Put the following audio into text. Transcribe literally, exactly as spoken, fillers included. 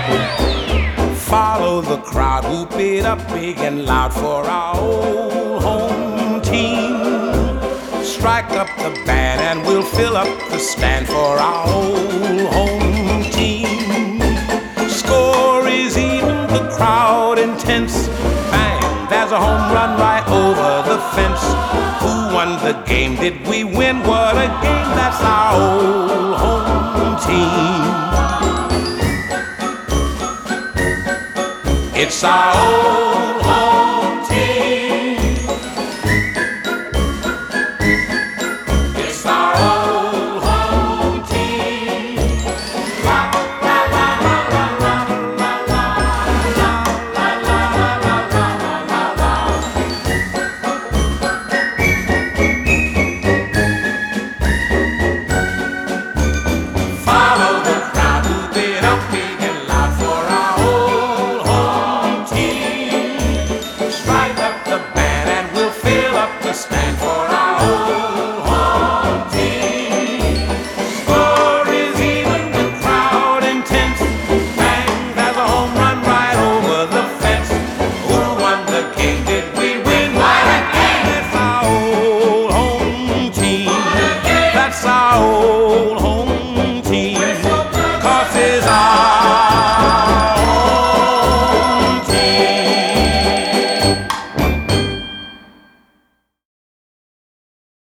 Follow the crowd, whoop it up big and loud for our old home team. Strike up the band and we'll fill up the stand for our old home team. Score is even, the crowd intense. Bang, there's a home run right over the fence. Who won the game? Did we win? What a game, that's our old home team. It's our old